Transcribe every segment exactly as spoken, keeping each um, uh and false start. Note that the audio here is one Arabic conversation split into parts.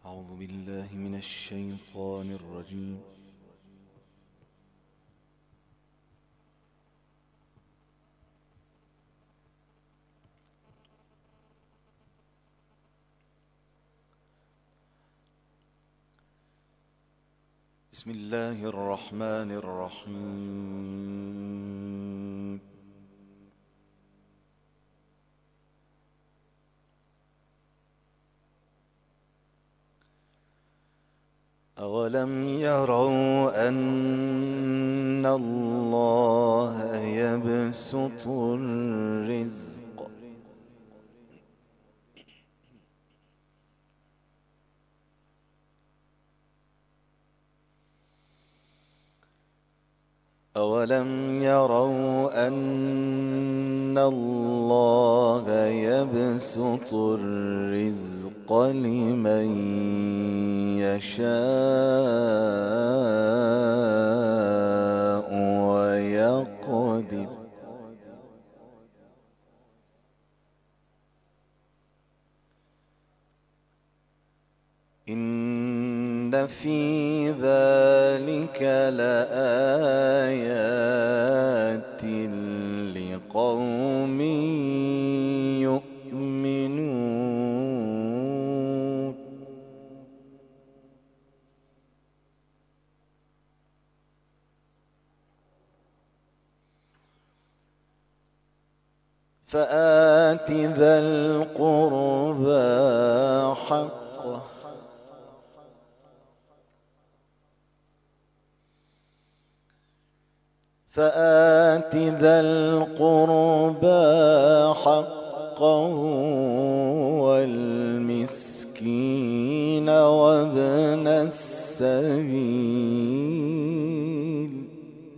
أعوذ بالله من الشيطان الرجيم. بسم الله الرحمن الرحيم. أولم يروا أن الله يبسط الرزق أولم يروا أن الله يبسط الرزق لمن يشاء ويقدر إن في ذلك لآيات لقوم يؤمنون. فآت ذا القربى حقه فآت ذا القربى حقه والمسكين وابن السبيل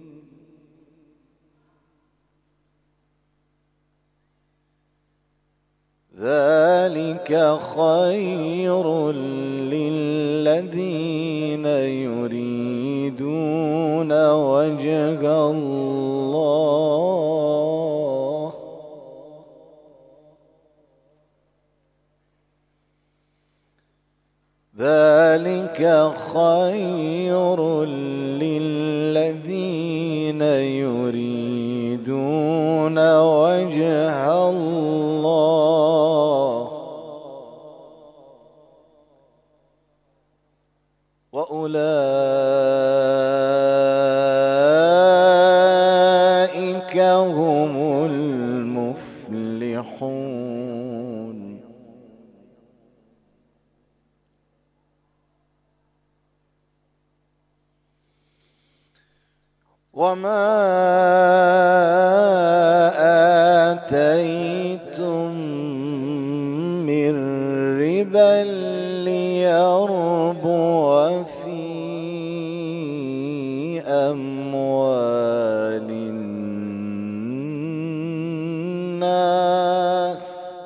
ذلك خير للذين يريدون وجه الله ذلك خير للذين يريدون وجه الله وأولئك هم المفلحون. وما آتيتم من ربا ليربو في أموال الناس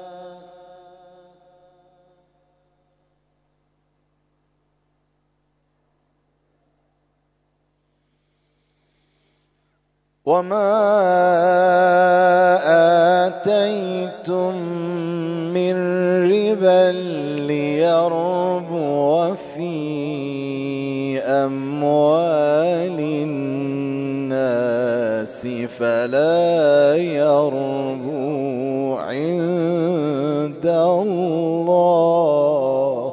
وما آتيتم من ربا ليربو في أموال الناس فلا يربو عند الله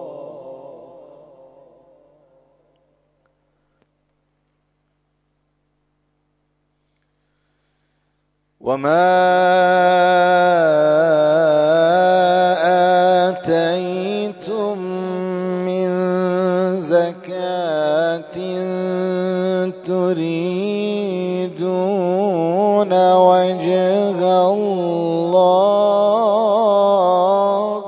وما آتيتم من زكاة تريدون وجه الله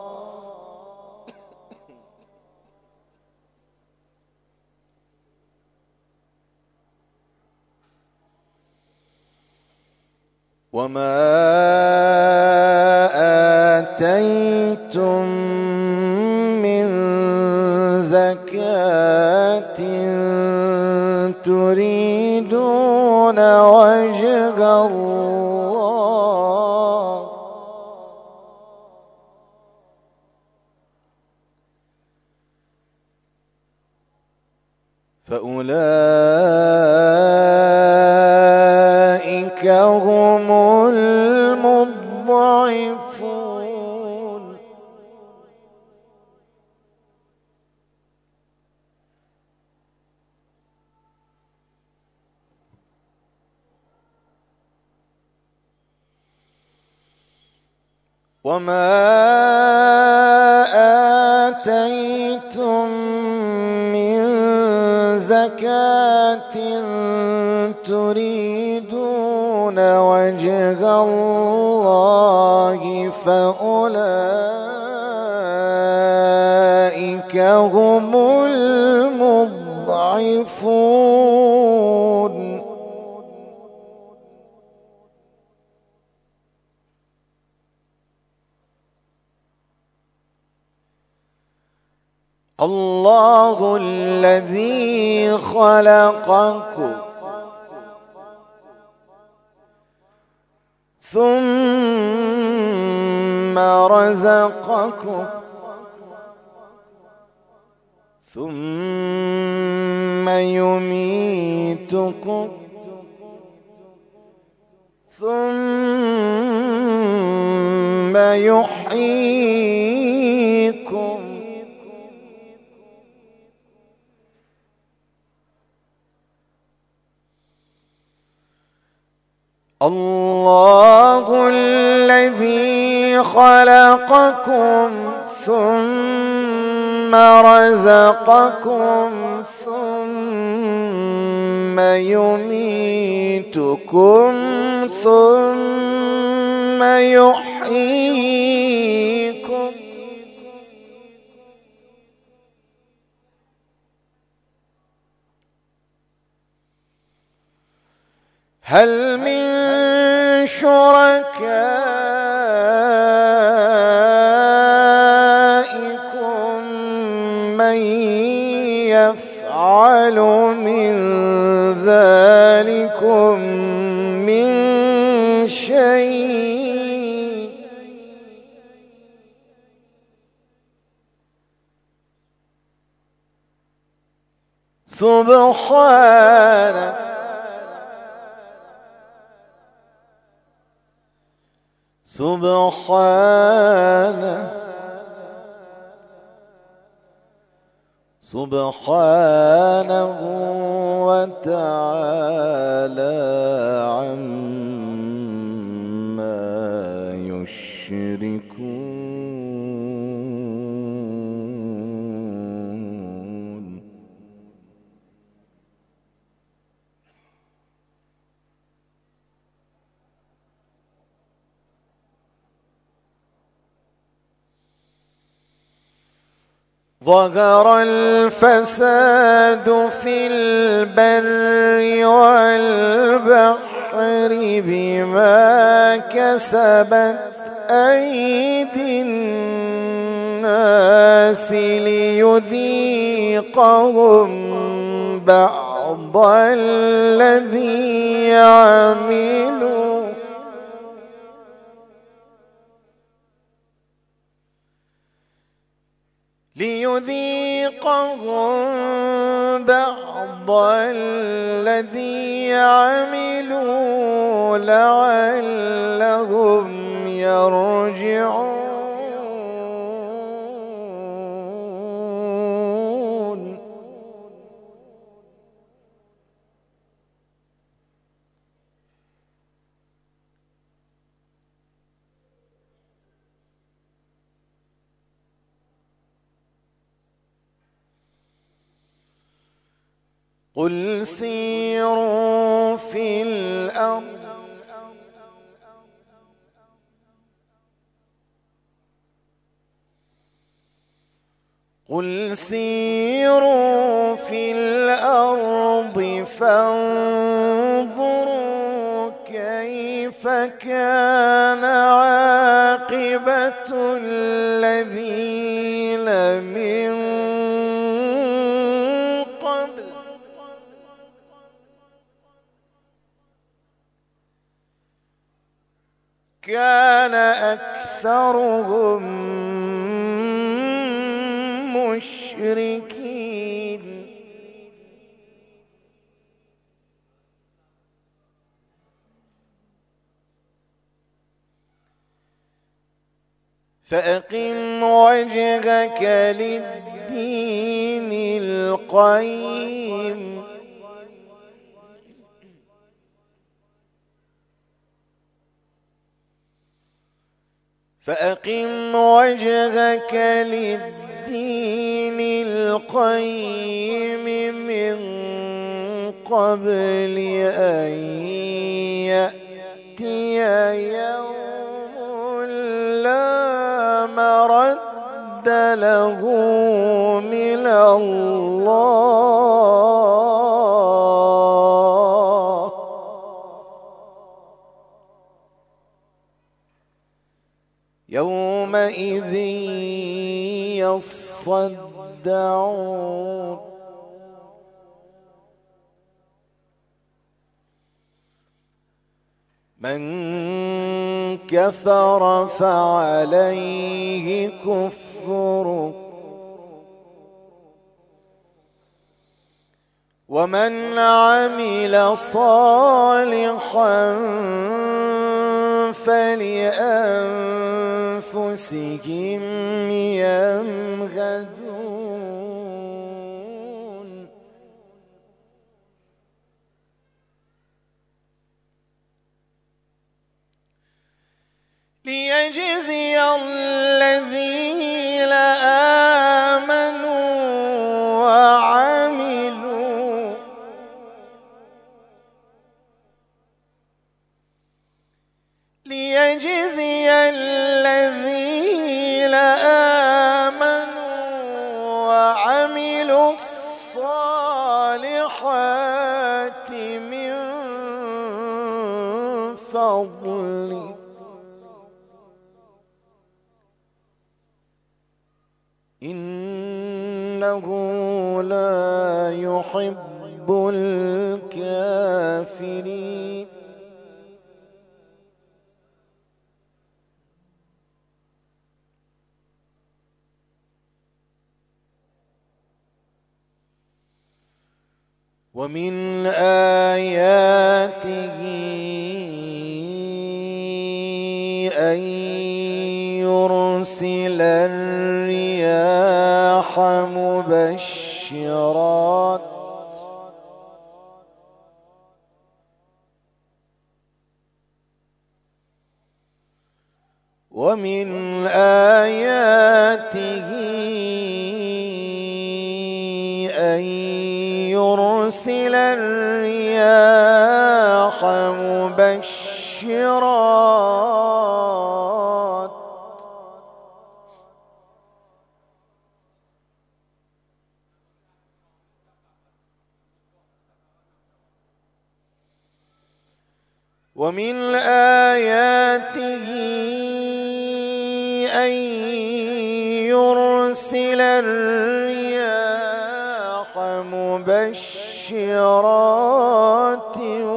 وما آتيتم من زكاة تريدون وجه الله فأولئك هم المضعفون. وما آتيتم من زكاة تريدون وجه الله فأولئك هم المضعفون. الله الذي خلقكم ثم رزقكم ثم يميتكم ثم يحييكم. الله الذي خلقكم ثم رزقكم ثم يميتكم ثم يحييكم. هل من شركائكم من يفعل من ذلكم من شيء؟ سبحانه سبحانه سبحانه وتعالى عما يشركون. ظهر الفساد في البر والبحر بما كسبت أيدي الناس ليذيقهم بعض الذي عملوا ليذيقهم بعض الذي عملوا لعلهم يرجعون. قل سيروا في الأرض قل سيروا في الأرض فانظروا كيف كان عاقبة الذين من قبل كان أكثرهم مشركين فأقم وجهك للدين القيم فأقم وجهك للدين القيم من قبل أن يأتي يوم لا مرد له من الله يومئذ يصدعون من كفر فعليه كفره ومن عمل صالحا فلأنفسهم يمهدون ليجزي الذين آمنوا وعملوا ليجزي الذين آمنوا وعملوا الصالحات من فضله إنه لا يحب الكافرين ومن آياته أن يرسل الرياح مبشرات ومن آياته أن يرسل الرياح مبشرات ومن آياته أن يرسل الرياح مبشرات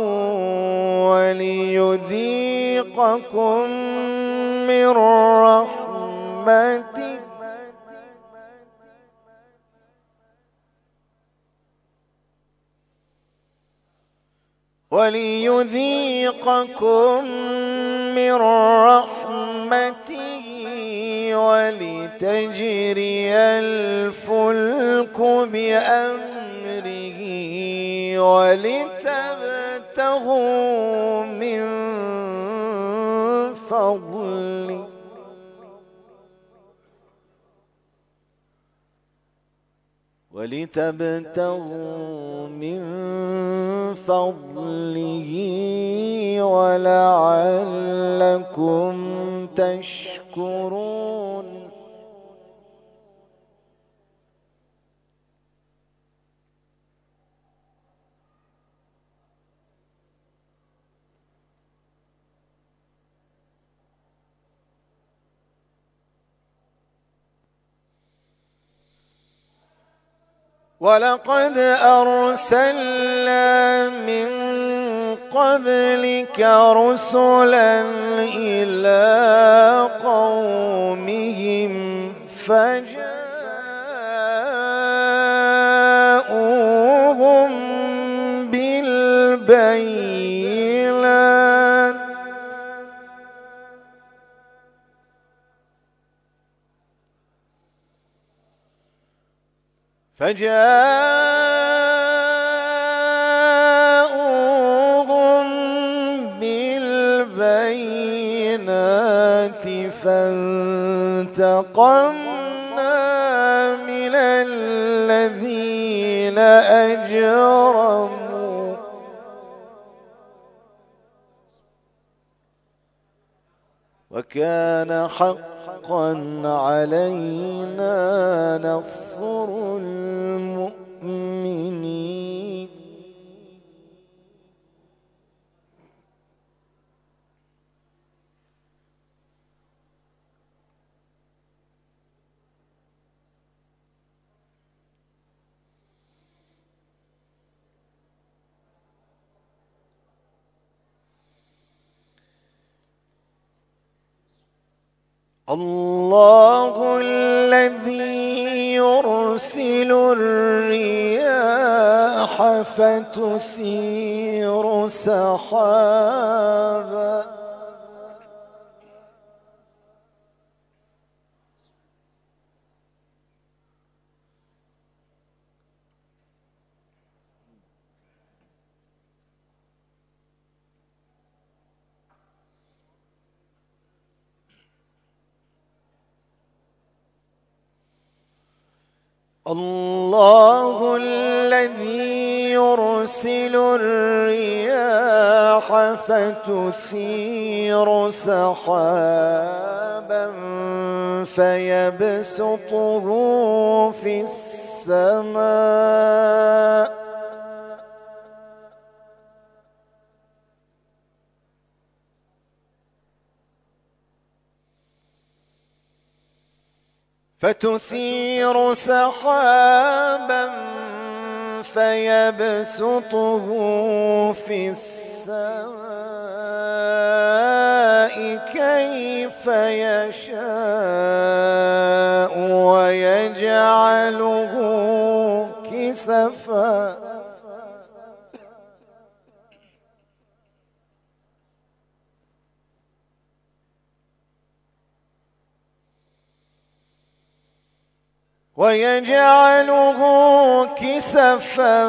وليذيقكم من رحمته وليذيقكم من رحمته ولتجري الفلك بأمره ولتبتغوا من فضله ولتبتغوا من فضله ولعلكم تشكرون ولقد أرسلنا من قبلك رسلا إلى قومهم فجاءوهم بالبينات فجاءوهم بالبينات فانتقمنا من الذين أجرموا وكان حقا علينا نصر المؤمنين. الله الذي يرسل الرياح فتثير سحابا الله الذي يرسل الرياح فتثير سحابا فيبسطه في السماء فتثير سحابا فيبسطه في السماء كيف يشاء ويجعله كسفا ويجعله كسفا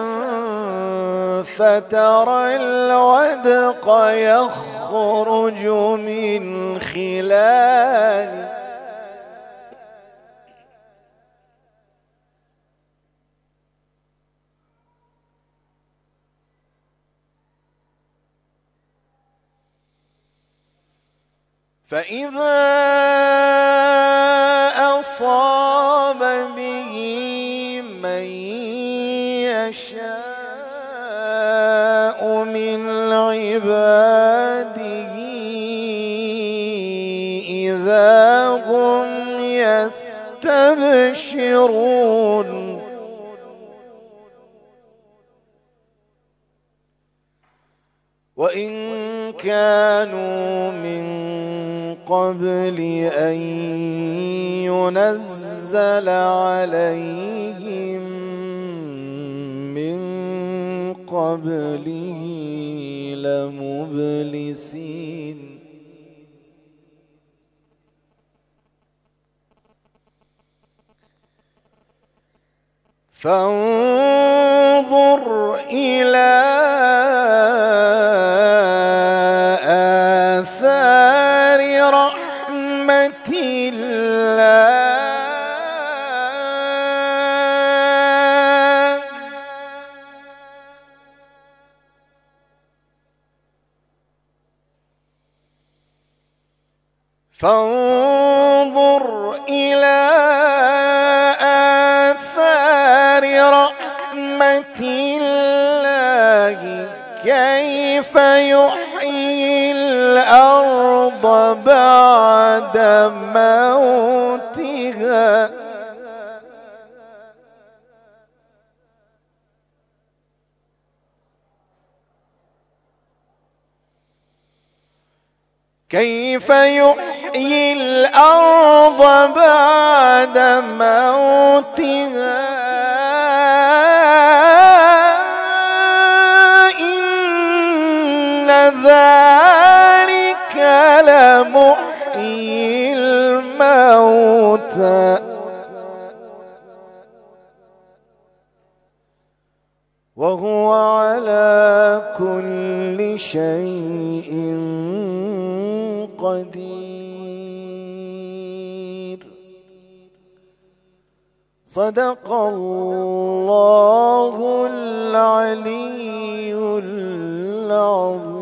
فترى الودق يخرج من خلاله فإذا أصاب به من يشاء من عباده إذا هم يستبشرون وإن كانوا من قبل أن ينزل عليهم من قبله لمبلسين فانظر إلى آثار رحمة الله فانظر إلى آثار رحمة الله كيف يحيي الأرض بعد موتها كيف يحيي الأرض بعد موتها إن ذلك لمحيي الموتى شيء قدير. صدق الله العلي العظيم.